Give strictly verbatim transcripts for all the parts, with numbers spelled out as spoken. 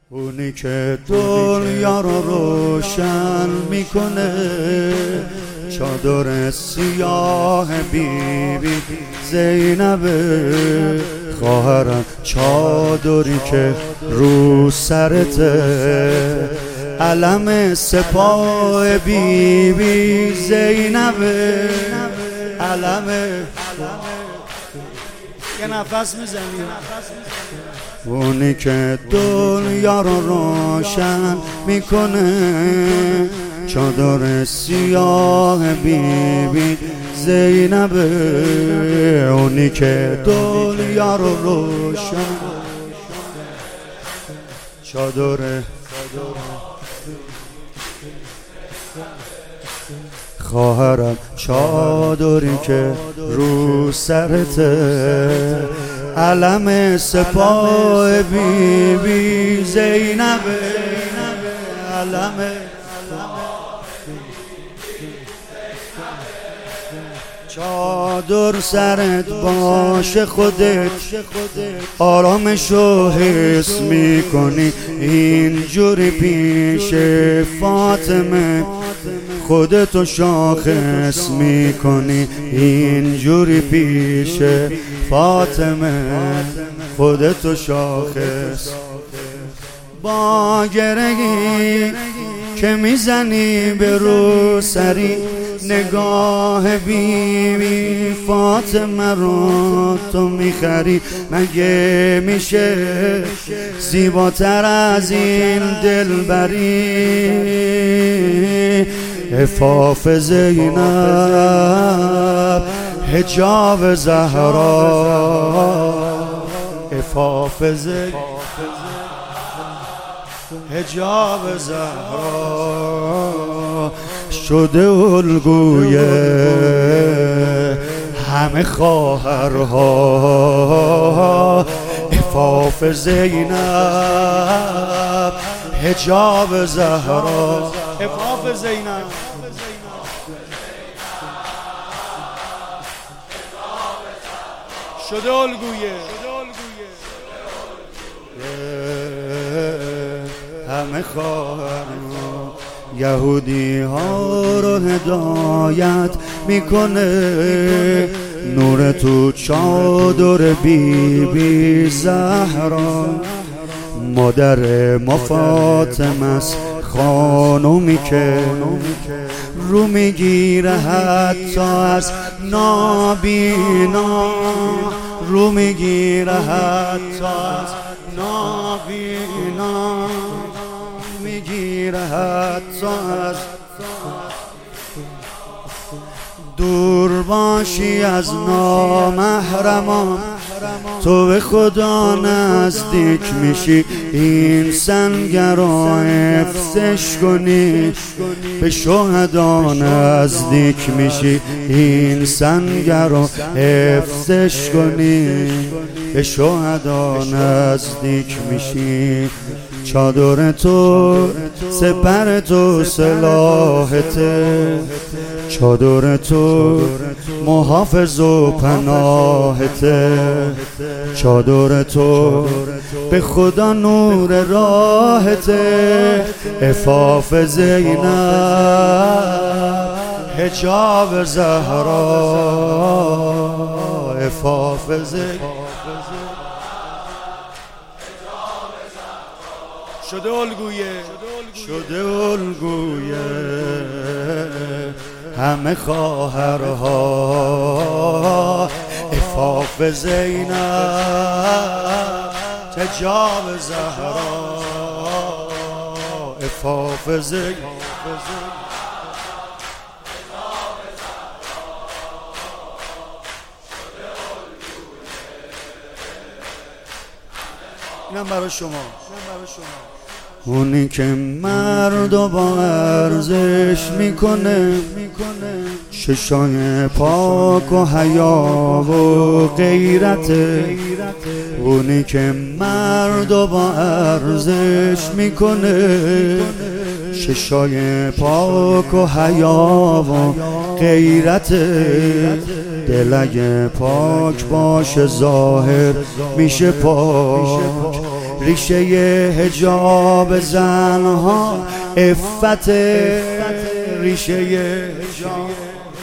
اونی که دنیا رو روشن میکنه، چادر سیاه بی بی زینبه. خواهرم چادری که رو سرته، علم سپاه بی بی زینبه. علم یه نفس میزنی. اونی که دنیا رو روشن میکنه، چادر سیاه بی بی زینبه. اونی که دنیا رو روشن، چادر خواهرم چادری که رو سرته، علم سپاه بی بی زینبه. علم چادر سرت باشه، خودت آرامشو حس میکنی. اینجوری پیش فاطمه خودتو شاخص میکنی. اینجوری پیش فاطمه خودتو شاخص. با گرهی که میزنی به رو سری، نگاه بی بی فاطمه رو تو میخری. مگه میشه زیباتر از این دلبری؟ عفاف زینب، حجاب زهرا. عفاف زینب، حجاب زهرا. شده الگوی همه خواهرها. عفاف زینب، حجاب زهرا. عفاف زینب، شده الگوی همه خواهرها. یهودی ها رو هدایت میکنه، نور تو چادر بی بی زهرا. مادر ما فاطمه است، خانومی که رو میگیره حتی از نابینا. رو میگیره حتی از نابینا، میگیره حتی از. دور باشی از نامحرمان، تو به خدا نزدیک میشی. این سنگر رو حفظش کنی، به شهدا نزدیک میشی. این سنگر رو حفظش کنی، به شهدا نزدیک میشی. چادر تو سپر تو سلاحته، چادر تو محافظ و پناهته. چادر تو به خدا نور راهته. عفاف زینب، حجاب زهرا. عفاف زینب، شده الگویه شده الگویه همه خواهرها. عفاف زینب، حجاب زهرا. عفاف زینب، اینم برای شما. اونی که مردو با ارزش میکنه، چشای پاک و حیا و غیرته. اونی که مردو با ارزش میکنه، چشای پاک و حیا و غیرته. دل اگه پاک باشه ظاهر میشه پاک، ریشه حجاب زنها عفت، ریشه حجاب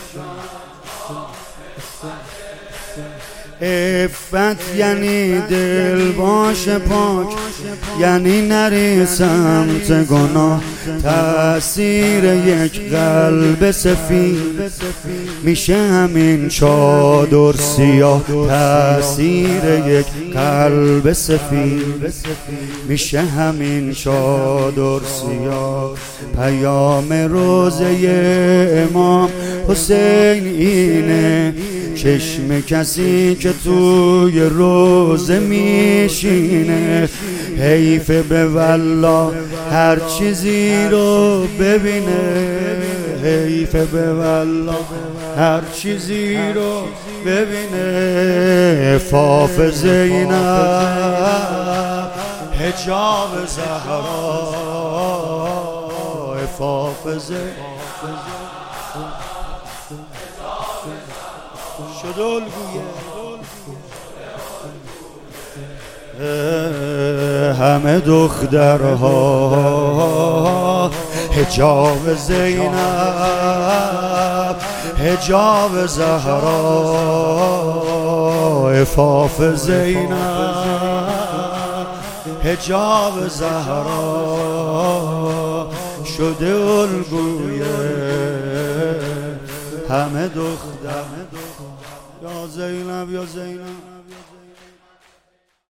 عفت یعنی دل باشه پاک، یعنی نری سمت گناه. تأثیر یک قلب سفید میشه همین چادر سیاه. تأثیر یک قلب سفید میشه همین چادر سیاه. پیام روزه امام حسین اینه، چشم کسی که توی روزه میشینه. حیف به والله هر چیزی رو ببینه، حیف به والله هر چیزی رو ببینه. عفاف زینب حجاب زهرا، عفاف زینب شد الگویه. همه دخترها حجاب زینب، حجاب زهرا، عفاف زینب حجاب زهرا شده الگویه. همه دختر یا زینب یا زینب